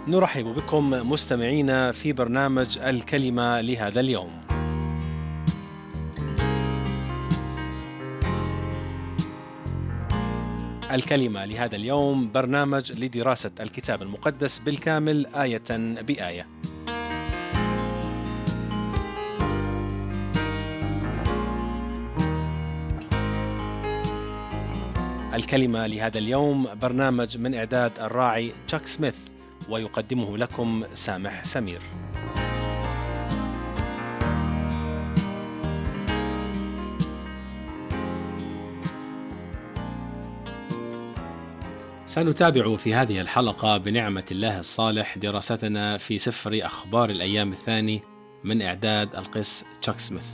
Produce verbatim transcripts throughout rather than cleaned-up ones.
نرحب بكم مستمعينا في برنامج الكلمة لهذا اليوم. الكلمة لهذا اليوم برنامج لدراسة الكتاب المقدس بالكامل آية بآية. الكلمة لهذا اليوم برنامج من إعداد الراعي تشاك سميث، ويقدمه لكم سامح سمير. سنتابع في هذه الحلقة بنعمة الله الصالح دراستنا في سفر أخبار الأيام الثاني من إعداد القس تشاك سميث.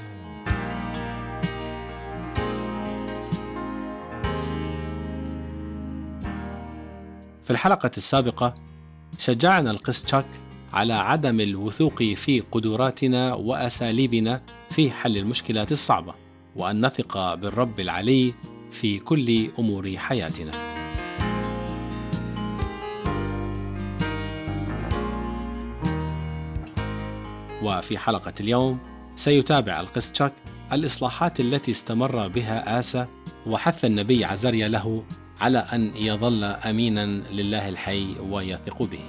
في الحلقة السابقة شجعنا القس تشاك على عدم الوثوق في قدراتنا وأساليبنا في حل المشكلات الصعبة، وأن نثق بالرب العلي في كل أمور حياتنا. وفي حلقة اليوم سيتابع القس تشاك الإصلاحات التي استمر بها آسى، وحث النبي عزريا له على أن يظل أمينا لله الحي ويثق به.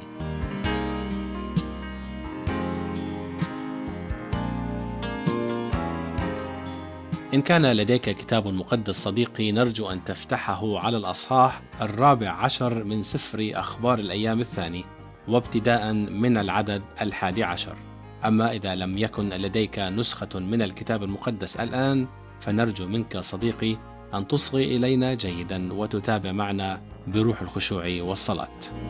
إن كان لديك كتاب مقدس صديقي، نرجو أن تفتحه على الأصحاح الرابع عشر من سفر أخبار الأيام الثاني، وابتداء من العدد الحادي عشر. أما إذا لم يكن لديك نسخة من الكتاب المقدس الآن، فنرجو منك صديقي أن تصغي إلينا جيدا وتتابع معنا بروح الخشوع والصلاة.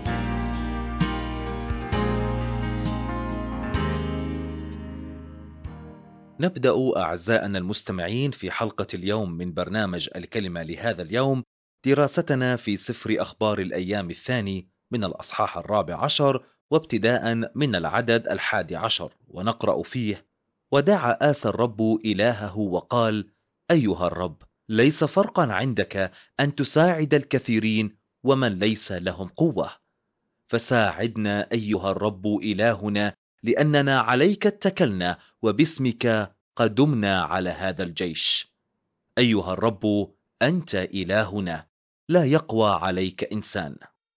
نبدأ أعزائنا المستمعين في حلقة اليوم من برنامج الكلمة لهذا اليوم دراستنا في سفر أخبار الأيام الثاني من الأصحاح الرابع عشر وابتداء من العدد الحادي عشر، ونقرأ فيه: ودعا آسى الرب إلهه وقال: أيها الرب، ليس فرقا عندك أن تساعد الكثيرين ومن ليس لهم قوة، فساعدنا أيها الرب إلهنا، لأننا عليك اتكلنا وباسمك قدمنا على هذا الجيش. أيها الرب، أنت إلهنا، لا يقوى عليك إنسان.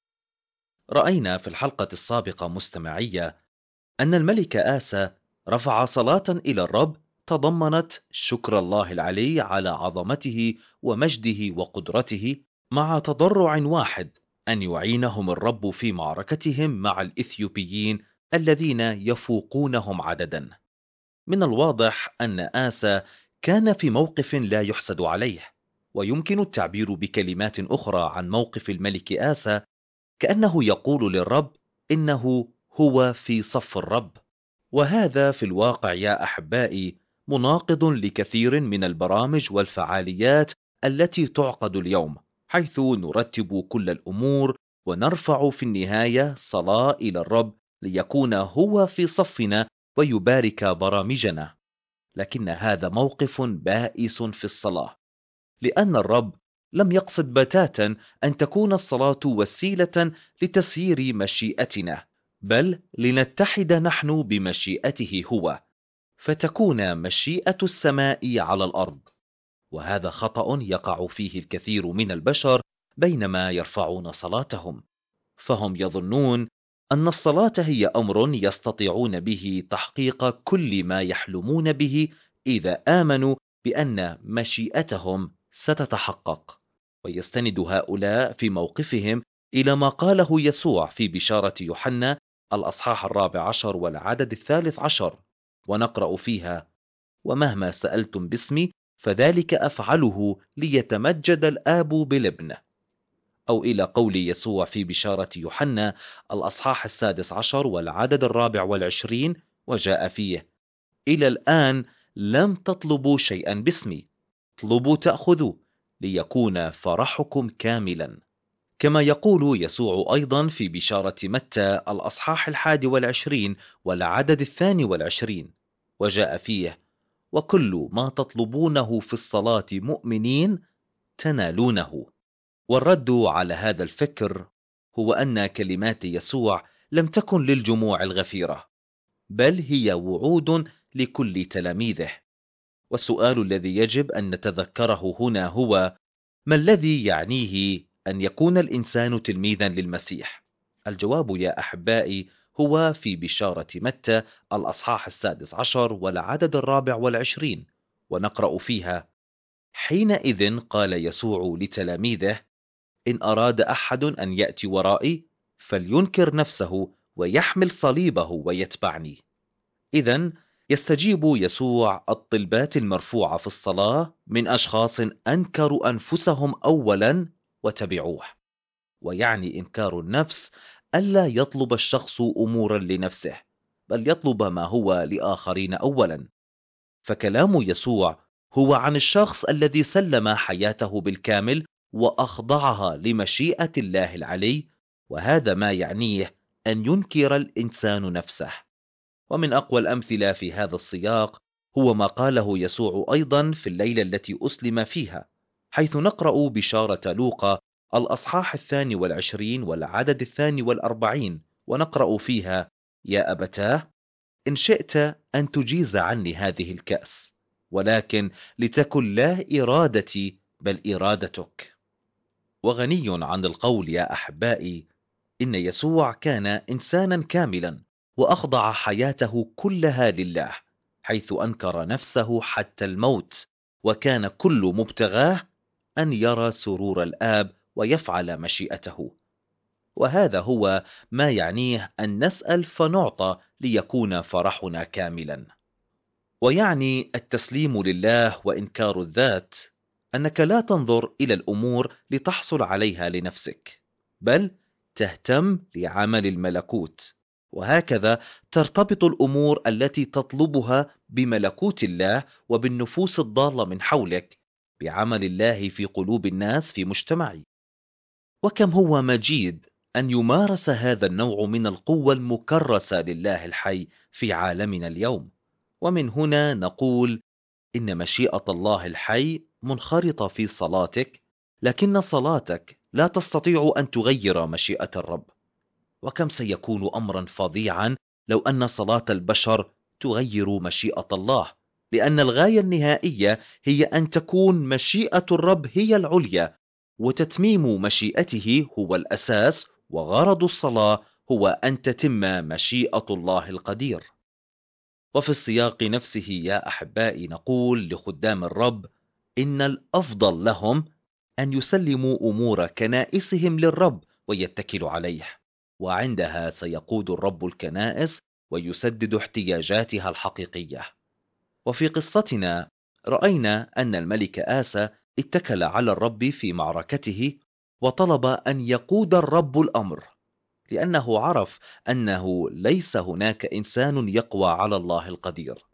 رأينا في الحلقة السابقة مستمعية أن الملك آسى رفع صلاة إلى الرب تضمنت شكر الله العلي على عظمته ومجده وقدرته، مع تضرع واحد أن يعينهم الرب في معركتهم مع الإثيوبيين الذين يفوقونهم عددا. من الواضح أن آسى كان في موقف لا يحسد عليه، ويمكن التعبير بكلمات أخرى عن موقف الملك آسى كأنه يقول للرب إنه هو في صف الرب. وهذا في الواقع يا أحبائي مناقض لكثير من البرامج والفعاليات التي تعقد اليوم، حيث نرتب كل الأمور ونرفع في النهاية صلاة إلى الرب ليكون هو في صفنا ويبارك برامجنا. لكن هذا موقف بائس في الصلاة، لأن الرب لم يقصد بتاتا أن تكون الصلاة وسيلة لتسيير مشيئتنا، بل لنتحد نحن بمشيئته هو، فتكون مشيئة السماء على الأرض. وهذا خطأ يقع فيه الكثير من البشر بينما يرفعون صلاتهم، فهم يظنون أن الصلاة هي أمر يستطيعون به تحقيق كل ما يحلمون به إذا آمنوا بأن مشيئتهم ستتحقق. ويستند هؤلاء في موقفهم إلى ما قاله يسوع في بشارة يوحنا الأصحاح الرابع عشر والعدد الثالث عشر، ونقرأ فيها: ومهما سألتم باسمي فذلك أفعله ليتمجد الآب بالابن. أو إلى قول يسوع في بشارة يوحنا الأصحاح السادس عشر والعدد الرابع والعشرين، وجاء فيه: إلى الآن لم تطلبوا شيئا باسمي، اطلبوا تأخذوا، ليكون فرحكم كاملا. كما يقول يسوع أيضا في بشارة متى الأصحاح الحادي والعشرين والعدد الثاني والعشرين، وجاء فيه: وكل ما تطلبونه في الصلاة مؤمنين تنالونه. والرد على هذا الفكر هو أن كلمات يسوع لم تكن للجموع الغفيرة، بل هي وعود لكل تلاميذه. والسؤال الذي يجب أن نتذكره هنا هو: ما الذي يعنيه أن يكون الإنسان تلميذا للمسيح؟ الجواب يا أحبائي هو في بشارة متى الأصحاح السادس عشر والعدد الرابع والعشرين، ونقرأ فيها: حينئذ قال يسوع لتلاميذه: إن أراد أحد أن يأتي ورائي فلينكر نفسه ويحمل صليبه ويتبعني. إذن يستجيب يسوع الطلبات المرفوعة في الصلاة من أشخاص أنكروا أنفسهم أولا وتبعوه. ويعني إنكار النفس ألا يطلب الشخص أمورا لنفسه، بل يطلب ما هو لآخرين أولا. فكلام يسوع هو عن الشخص الذي سلم حياته بالكامل وأخضعها لمشيئة الله العلي، وهذا ما يعنيه أن ينكر الإنسان نفسه. ومن أقوى الأمثلة في هذا السياق هو ما قاله يسوع أيضا في الليلة التي أسلم فيها، حيث نقرأ بشارة لوقا الأصحاح الثاني والعشرين والعدد الثاني والأربعين، ونقرأ فيها: يا أبتاه، إن شئت أن تجيز عني هذه الكأس، ولكن لتكن لا إرادتي بل إرادتك. وغني عن القول يا أحبائي إن يسوع كان إنسانا كاملا وأخضع حياته كلها لله، حيث أنكر نفسه حتى الموت، وكان كل مبتغاه أن يرى سرور الآب ويفعل مشيئته. وهذا هو ما يعنيه أن نسأل فنعطى ليكون فرحنا كاملا. ويعني التسليم لله وإنكار الذات أنك لا تنظر إلى الأمور لتحصل عليها لنفسك، بل تهتم لعمل الملكوت، وهكذا ترتبط الأمور التي تطلبها بملكوت الله وبالنفوس الضالة من حولك بعمل الله في قلوب الناس في مجتمعي. وكم هو مجيد أن يمارس هذا النوع من القوة المكرسة لله الحي في عالمنا اليوم. ومن هنا نقول إن مشيئة الله الحي منخرطة في صلاتك، لكن صلاتك لا تستطيع أن تغير مشيئة الرب. وكم سيكون أمرا فظيعا لو أن صلاة البشر تغير مشيئة الله، لأن الغاية النهائية هي أن تكون مشيئة الرب هي العليا، وتتميم مشيئته هو الأساس، وغرض الصلاة هو أن تتم مشيئة الله القدير. وفي السياق نفسه يا أحبائي نقول لخدام الرب إن الأفضل لهم أن يسلموا أمور كنائسهم للرب ويتكلوا عليه، وعندها سيقود الرب الكنائس ويسدد احتياجاتها الحقيقية. وفي قصتنا رأينا أن الملك آسى اتكل على الرب في معركته، وطلب أن يقود الرب الأمر، لأنه عرف أنه ليس هناك إنسان يقوى على الله القدير.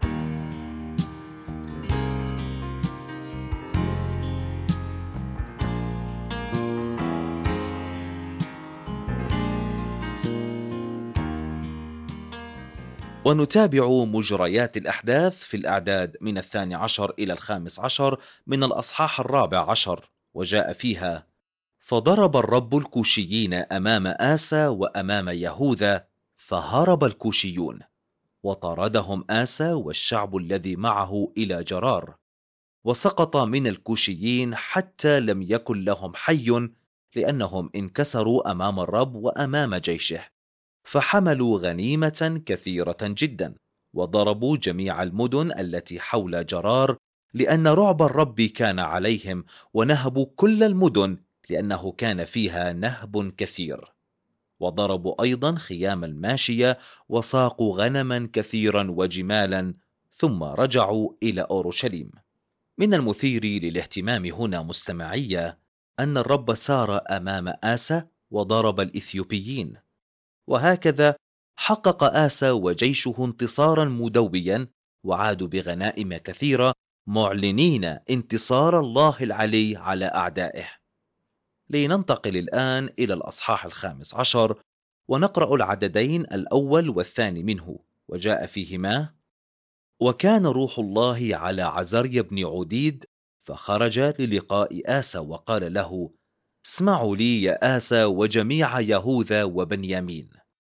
ونتابع مجريات الأحداث في الأعداد من الثاني عشر إلى الخامس عشر من الأصحاح الرابع عشر، وجاء فيها: فضرب الرب الكوشيين أمام آسى وأمام يهوذا، فهرب الكوشيون، وطاردهم آسى والشعب الذي معه إلى جرار، وسقط من الكوشيين حتى لم يكن لهم حي، لأنهم انكسروا أمام الرب وأمام جيشه، فحملوا غنيمة كثيرة جدا، وضربوا جميع المدن التي حول جرار، لأن رعب الرب كان عليهم، ونهبوا كل المدن لأنه كان فيها نهب كثير. وضربوا أيضا خيام الماشية، وساقوا غنما كثيرا وجمالا، ثم رجعوا إلى أورشليم. من المثير للاهتمام هنا مستمعية أن الرب سار أمام آسى وضرب الإثيوبيين، وهكذا حقق آسى وجيشه انتصارا مدويا، وعادوا بغنائم كثيرة معلنين انتصار الله العلي على أعدائه. لننتقل الآن إلى الأصحاح الخامس عشر، ونقرأ العددين الأول والثاني منه، وجاء فيهما: وكان روح الله على عزريا بن عديد، فخرج للقاء آسى وقال له: اسمعوا لي يا آسى وجميع يهوذا وبنيامين.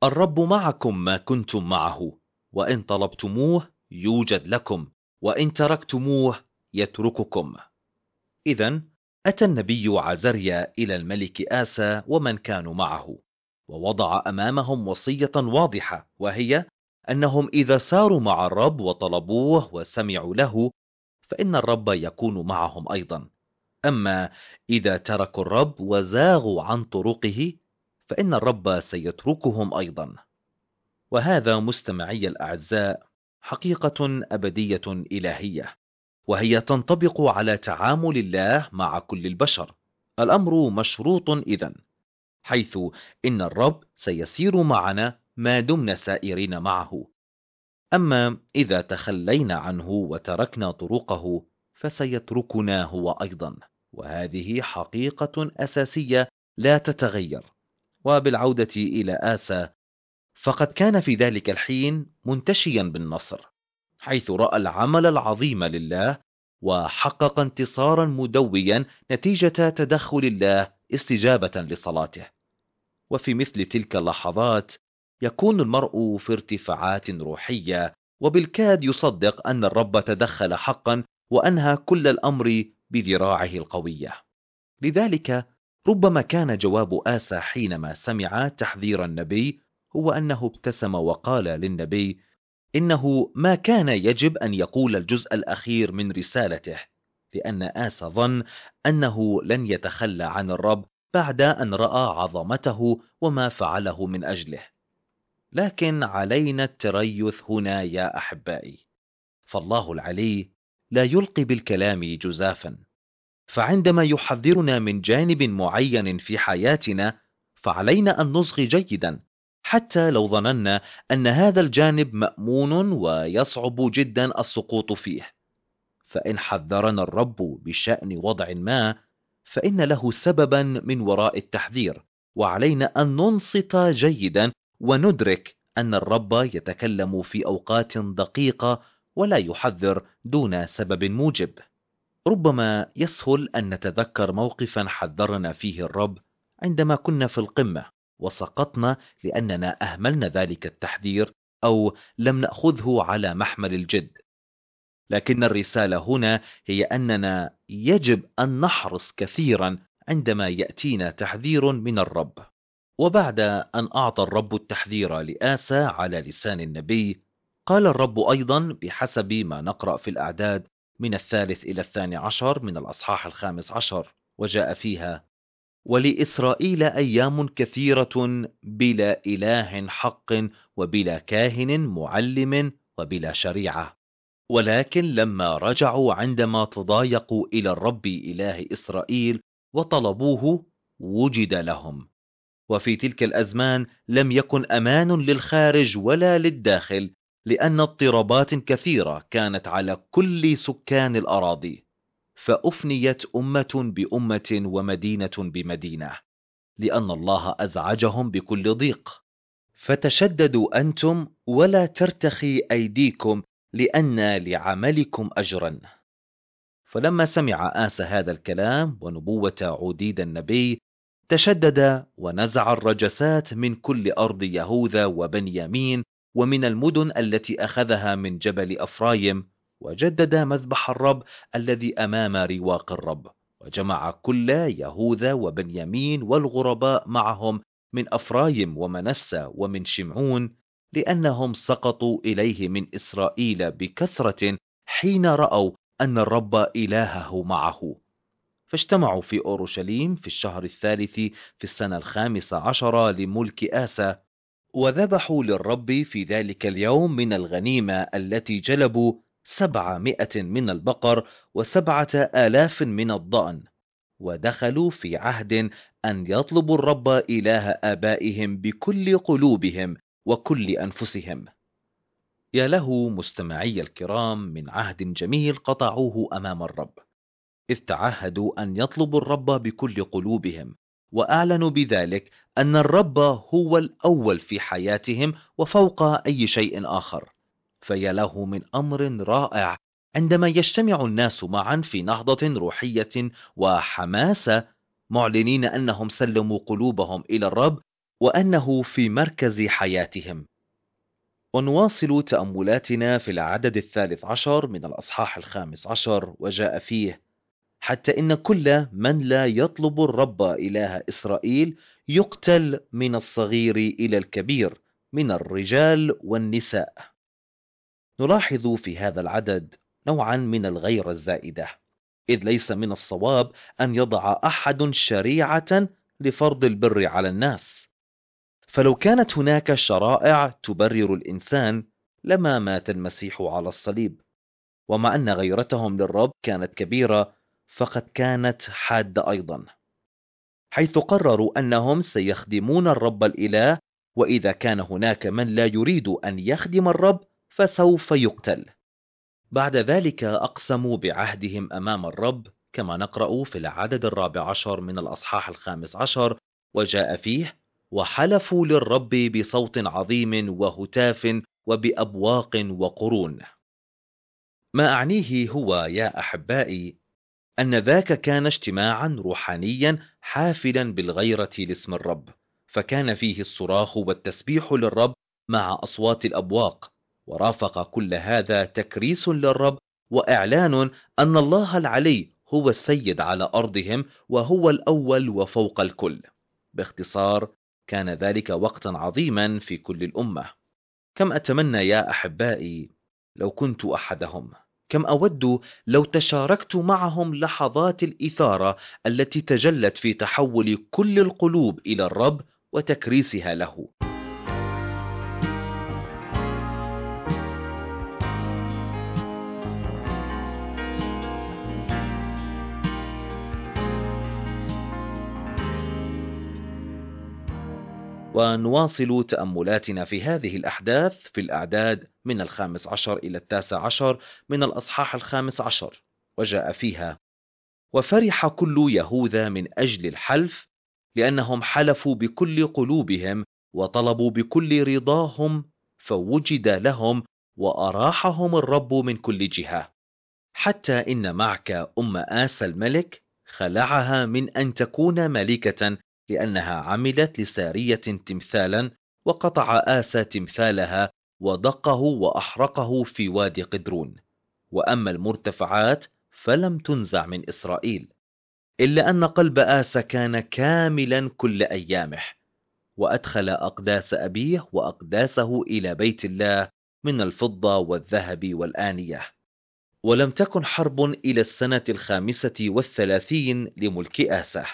الرب معكم ما كنتم معه، وإن طلبتموه يوجد لكم، وإن تركتموه يترككم. إذا أتى النبي عزريا إلى الملك آسى ومن كانوا معه، ووضع أمامهم وصية واضحة، وهي أنهم إذا ساروا مع الرب وطلبوه وسمعوا له، فإن الرب يكون معهم أيضا. أما إذا تركوا الرب وزاغوا عن طرقه، فإن الرب سيتركهم أيضا. وهذا مستمعي الأعزاء حقيقة أبدية إلهية، وهي تنطبق على تعامل الله مع كل البشر. الأمر مشروط إذن، حيث إن الرب سيسير معنا ما دمنا سائرين معه. أما إذا تخلينا عنه وتركنا طرقه، فسيتركنا هو أيضا، وهذه حقيقة أساسية لا تتغير. وبالعودة إلى آسى، فقد كان في ذلك الحين منتشيا بالنصر، حيث رأى العمل العظيم لله وحقق انتصارا مدويا نتيجة تدخل الله استجابة لصلاته. وفي مثل تلك اللحظات يكون المرء في ارتفاعات روحية، وبالكاد يصدق أن الرب تدخل حقا وأنهى كل الأمر بذراعه القوية. لذلك ربما كان جواب آسى حينما سمع تحذير النبي هو أنه ابتسم وقال للنبي إنه ما كان يجب أن يقول الجزء الأخير من رسالته، لأن آسى ظن أنه لن يتخلى عن الرب بعد أن رأى عظمته وما فعله من أجله. لكن علينا التريث هنا يا أحبائي، فالله العلي لا يلقي بالكلام جزافا، فعندما يحذرنا من جانب معين في حياتنا، فعلينا أن نصغي جيدا، حتى لو ظننا أن هذا الجانب مأمون ويصعب جدا السقوط فيه. فإن حذرنا الرب بشأن وضع ما، فإن له سببا من وراء التحذير، وعلينا أن ننصت جيدا وندرك أن الرب يتكلم في أوقات دقيقة ولا يحذر دون سبب موجب. ربما يسهل أن نتذكر موقفا حذرنا فيه الرب عندما كنا في القمة وسقطنا لأننا أهملنا ذلك التحذير أو لم نأخذه على محمل الجد. لكن الرسالة هنا هي أننا يجب أن نحرص كثيرا عندما يأتينا تحذير من الرب. وبعد أن أعطى الرب التحذير لآسى على لسان النبي، قال الرب أيضا بحسب ما نقرأ في الأعداد من الثالث إلى الثاني عشر من الأصحاح الخامس عشر، وجاء فيها: ولإسرائيل أيام كثيرة بلا إله حق وبلا كاهن معلم وبلا شريعة، ولكن لما رجعوا عندما تضايقوا إلى الرب إله إسرائيل وطلبوه وجد لهم. وفي تلك الأزمان لم يكن أمان للخارج ولا للداخل، لأن اضطرابات كثيرة كانت على كل سكان الأراضي، فأفنيت أمة بأمة ومدينة بمدينة، لأن الله أزعجهم بكل ضيق. فتشددوا أنتم ولا ترتخي أيديكم، لأن لعملكم أجرا. فلما سمع آسى هذا الكلام ونبوة عوديد النبي، تشدد ونزع الرجسات من كل أرض يهوذا وبنيامين ومن المدن التي أخذها من جبل أفرايم، وجدد مذبح الرب الذي أمام رواق الرب، وجمع كل يهوذا وبنيامين والغرباء معهم من أفرايم ومنسى ومن شمعون، لأنهم سقطوا إليه من إسرائيل بكثرة حين رأوا أن الرب إلهه معه. فاجتمعوا في أورشليم في الشهر الثالث في السنة الخامسة عشر لملك آسى، وذبحوا للرب في ذلك اليوم من الغنيمة التي جلبوا سبعمائة من البقر وسبعة آلاف من الضأن، ودخلوا في عهد أن يطلبوا الرب إله آبائهم بكل قلوبهم وكل أنفسهم. يا له مستمعي الكرام من عهد جميل قطعوه أمام الرب، إذ تعهدوا أن يطلبوا الرب بكل قلوبهم، وأعلنوا بذلك أن الرب هو الأول في حياتهم وفوق أي شيء آخر. فيا له من أمر رائع عندما يجتمع الناس معا في نهضة روحية وحماسة، معلنين أنهم سلموا قلوبهم إلى الرب وأنه في مركز حياتهم. ونواصل تأملاتنا في العدد الثالث عشر من الأصحاح الخامس عشر، وجاء فيه: حتى إن كل من لا يطلب الرب إله إسرائيل يقتل، من الصغير إلى الكبير، من الرجال والنساء. نلاحظ في هذا العدد نوعا من الغيرة الزائدة، إذ ليس من الصواب أن يضع أحد شريعة لفرض البر على الناس. فلو كانت هناك شرائع تبرر الإنسان لما مات المسيح على الصليب. ومع أن غيرتهم للرب كانت كبيرة، فقد كانت حادة أيضا، حيث قرروا أنهم سيخدمون الرب الإله، وإذا كان هناك من لا يريد أن يخدم الرب فسوف يقتل. بعد ذلك أقسموا بعهدهم أمام الرب، كما نقرأ في العدد الرابع عشر من الأصحاح الخامس عشر، وجاء فيه: وحلفوا للرب بصوت عظيم وهتاف وبأبواق وقرون. ما أعنيه هو يا أحبائي أن ذاك كان اجتماعا روحانيا حافلا بالغيرة لاسم الرب، فكان فيه الصراخ والتسبيح للرب مع أصوات الأبواق، ورافق كل هذا تكريس للرب وإعلان أن الله العلي هو السيد على أرضهم وهو الأول وفوق الكل. باختصار، كان ذلك وقتا عظيما في كل الأمة. كم أتمنى يا أحبائي لو كنت أحدهم. كم أود لو تشاركت معهم لحظات الإثارة التي تجلت في تحول كل القلوب إلى الرب وتكريسها له. ونواصل تأملاتنا في هذه الأحداث في الأعداد من الخامس عشر إلى التاسع عشر من الأصحاح الخامس عشر، وجاء فيها: وفرح كل يهوذا من أجل الحلف، لأنهم حلفوا بكل قلوبهم وطلبوا بكل رضاهم، فوجد لهم وأراحهم الرب من كل جهة. حتى إن معك أم آسى الملك خلعها من أن تكون ملكة، لأنها عملت لسارية تمثالا، وقطع آسى تمثالها ودقه وأحرقه في وادي قدرون. وأما المرتفعات فلم تنزع من إسرائيل، إلا أن قلب آسى كان كاملا كل أيامه، وأدخل أقداس أبيه وأقداسه إلى بيت الله من الفضة والذهب والآنية. ولم تكن حرب إلى السنة الخامسة والثلاثين لملك آسى.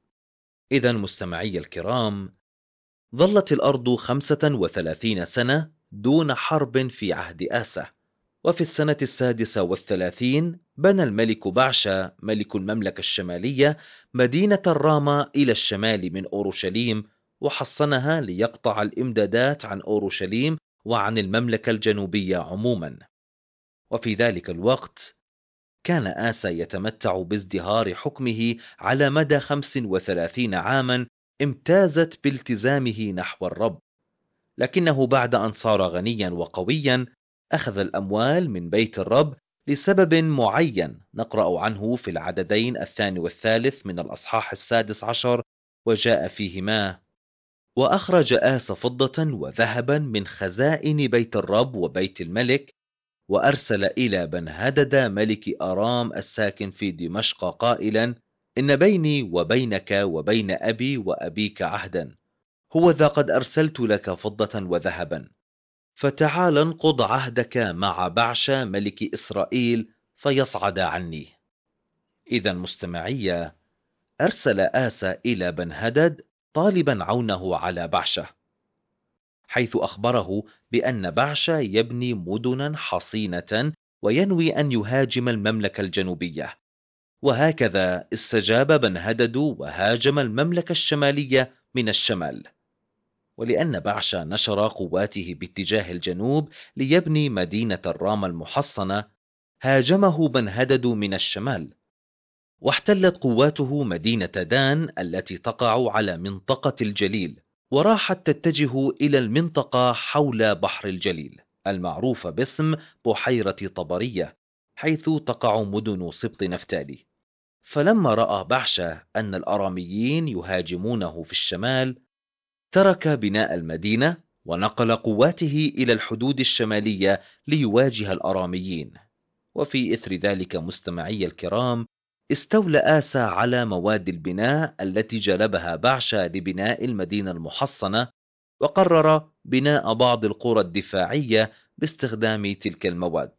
إذا مستمعي الكرام، ظلت الأرض خمسة وثلاثين سنة دون حرب في عهد آسى. وفي السنة السادسة والثلاثين بنى الملك بعشا ملك المملكة الشمالية مدينة الرامة إلى الشمال من أورشليم، وحصنها ليقطع الإمدادات عن أورشليم وعن المملكة الجنوبية عموما. وفي ذلك الوقت كان آسى يتمتع بازدهار حكمه على مدى خمس وثلاثين عاما، امتازت بالتزامه نحو الرب. لكنه بعد أن صار غنيا وقويا أخذ الأموال من بيت الرب لسبب معين نقرأ عنه في العددين الثاني والثالث من الأصحاح السادس عشر، وجاء فيهما: وأخرج آسى فضة وذهبا من خزائن بيت الرب وبيت الملك، وأرسل إلى بنهدد ملك أرام الساكن في دمشق قائلا: إن بيني وبينك وبين أبي وأبيك عهدا، هو ذا قد أرسلت لك فضة وذهبا، فتعال انقض عهدك مع بعشا ملك إسرائيل فيصعد عني. إذا مستمعية، أرسل آسى إلى بنهدد طالبا عونه على بعشا، حيث أخبره بأن بعشا يبني مدنا حصينة وينوي أن يهاجم المملكة الجنوبية. وهكذا استجاب بنهدد وهاجم المملكة الشمالية من الشمال. ولأن بعشا نشر قواته باتجاه الجنوب ليبني مدينة الرام المحصنة، هاجمه بنهدد من الشمال، واحتلت قواته مدينة دان التي تقع على منطقة الجليل، وراحت تتجه إلى المنطقة حول بحر الجليل المعروفة باسم بحيرة طبرية، حيث تقع مدن سبط نفتالي. فلما رأى بعشا أن الأراميين يهاجمونه في الشمال، ترك بناء المدينة ونقل قواته إلى الحدود الشمالية ليواجه الأراميين. وفي إثر ذلك مستمعي الكرام، استولى آسى على مواد البناء التي جلبها بعشا لبناء المدينة المحصنة، وقرر بناء بعض القرى الدفاعية باستخدام تلك المواد.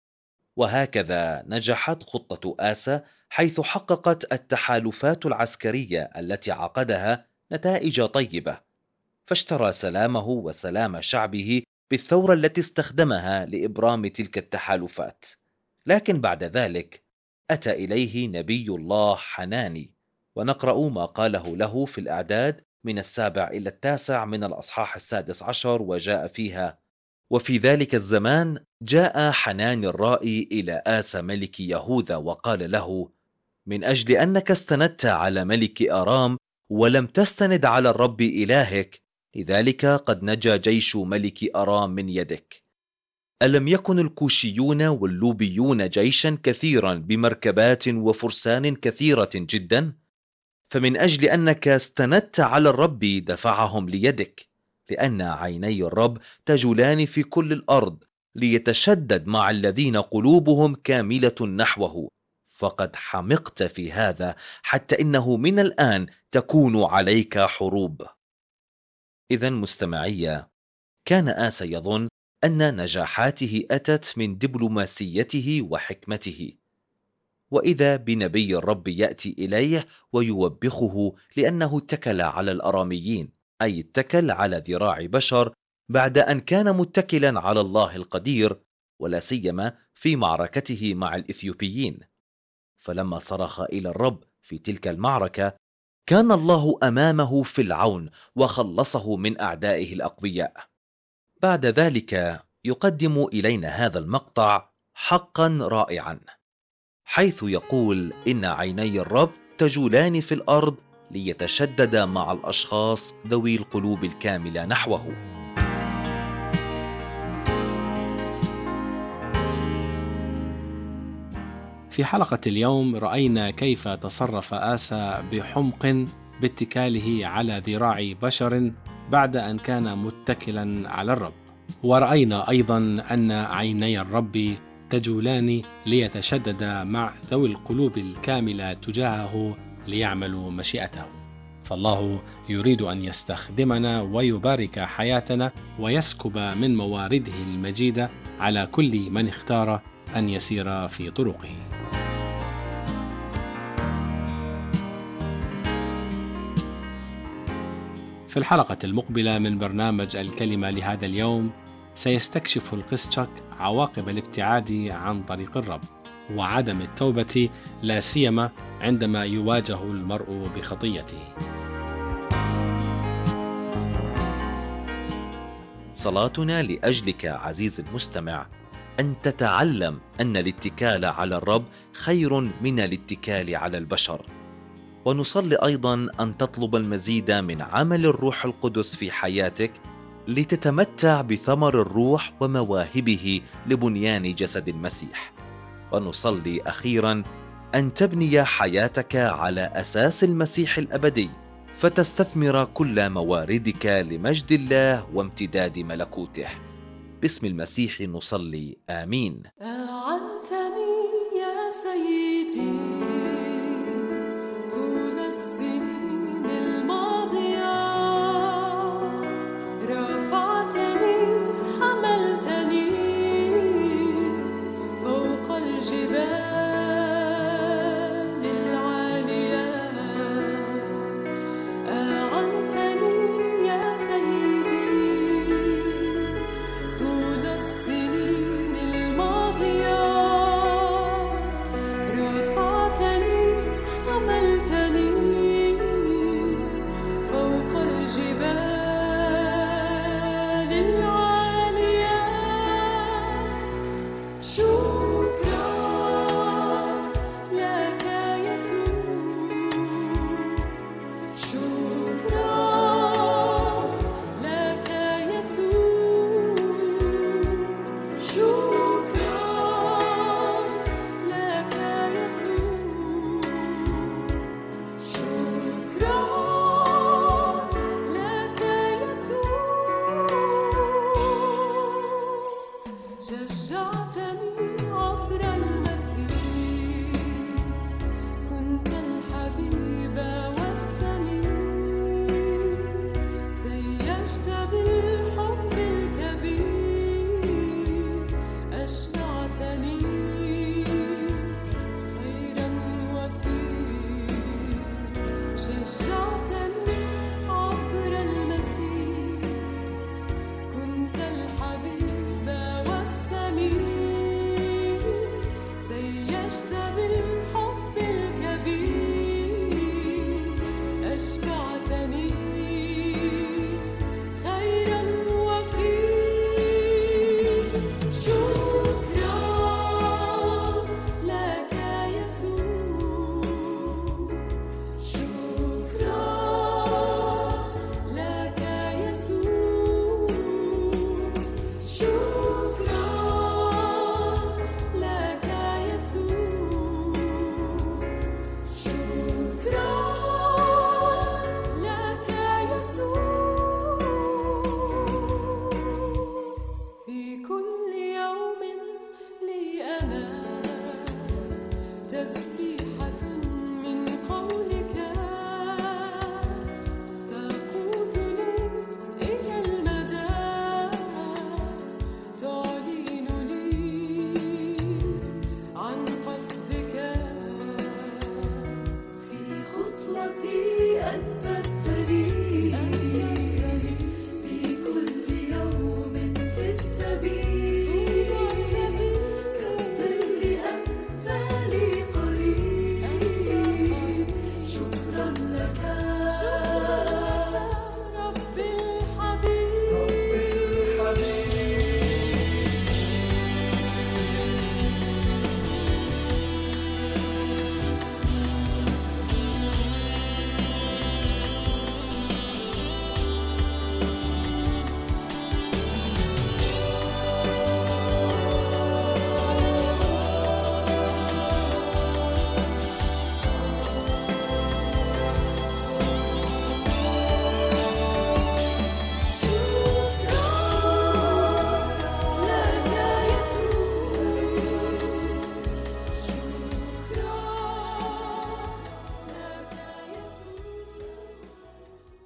وهكذا نجحت خطة آسى، حيث حققت التحالفات العسكرية التي عقدها نتائج طيبة، فاشترى سلامه وسلام شعبه بالثورة التي استخدمها لإبرام تلك التحالفات. لكن بعد ذلك أتى إليه نبي الله حناني، ونقرأ ما قاله له في الأعداد من السابع إلى التاسع من الأصحاح السادس عشر، وجاء فيها: وفي ذلك الزمان جاء حنان الرائي إلى آسى ملك يهوذا وقال له: من أجل أنك استندت على ملك أرام ولم تستند على الرب إلهك، لذلك قد نجا جيش ملك أرام من يدك. ألم يكن الكوشيون واللوبيون جيشا كثيرا بمركبات وفرسان كثيرة جدا؟ فمن أجل أنك استندت على الرب دفعهم ليدك، لأن عيني الرب تجولان في كل الأرض ليتشدد مع الذين قلوبهم كاملة نحوه. فقد حمقت في هذا، حتى إنه من الآن تكون عليك حروب. إذا مستمعي، كان آسى يظن أن نجاحاته أتت من دبلوماسيته وحكمته، وإذا بنبي الرب يأتي إليه ويوبخه لأنه اتكل على الأراميين، أي اتكل على ذراع بشر بعد أن كان متكلا على الله القدير، ولا سيما في معركته مع الإثيوبيين. فلما صرخ إلى الرب في تلك المعركة، كان الله أمامه في العون وخلصه من أعدائه الأقوياء. بعد ذلك يقدم إلينا هذا المقطع حقا رائعا، حيث يقول إن عيني الرب تجولان في الأرض ليتشدد مع الأشخاص ذوي القلوب الكاملة نحوه. في حلقة اليوم رأينا كيف تصرف آسى بحمق باتكاله على ذراع بشر بعد أن كان متكلا على الرب، ورأينا أيضا أن عيني الرب تجولان ليتشدد مع ذوي القلوب الكاملة تجاهه ليعملوا مشيئته. فالله يريد أن يستخدمنا ويبارك حياتنا ويسكب من موارده المجيدة على كل من اختار أن يسير في طرقه. في الحلقة المقبلة من برنامج الكلمة لهذا اليوم سيستكشف القسطشك عواقب الابتعاد عن طريق الرب وعدم التوبة، لا سيما عندما يواجه المرء بخطيته. صلاتنا لأجلك عزيز المستمع أن تتعلم أن الاتكال على الرب خير من الاتكال على البشر، ونصلي أيضا أن تطلب المزيد من عمل الروح القدس في حياتك لتتمتع بثمر الروح ومواهبه لبنيان جسد المسيح. ونصلي أخيرا أن تبني حياتك على أساس المسيح الأبدي، فتستثمر كل مواردك لمجد الله وامتداد ملكوته. باسم المسيح نصلي، آمين. أعنتني يا سيدي طول السنين الماضية، رفعتني حملتني فوق الجبال العالية. أعنتني يا سيدي طول السنين الماضية،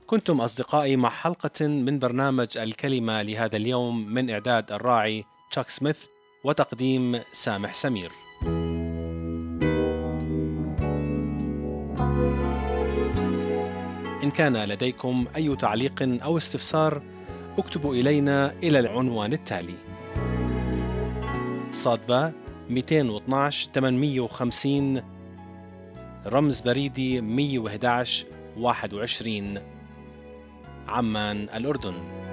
كنتم أصدقائي مع حلقة من برنامج الكلمة لهذا اليوم من إعداد الراعي تشاك سميث وتقديم سامح سمير. إن كان لديكم أي تعليق أو استفسار اكتبوا إلينا إلى العنوان التالي: صادبة مئتين واثناشر ثمانمئة وخمسين، رمز بريدي مئة وأحد عشر واحد وعشرين، عمان الأردن.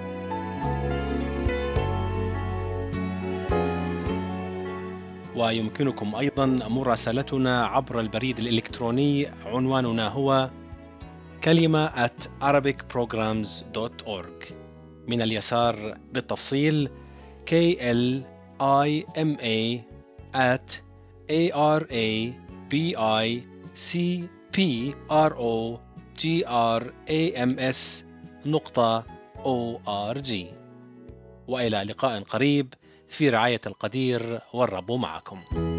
ويمكنكم أيضا مراسلتنا عبر البريد الإلكتروني، عنواننا هو كلمة at arabic programs dot org. من اليسار بالتفصيل K L I M A at A R A B I C P R O G R A M S نقطة O R G. وإلى لقاء قريب في رعاية القدير، والرب معكم.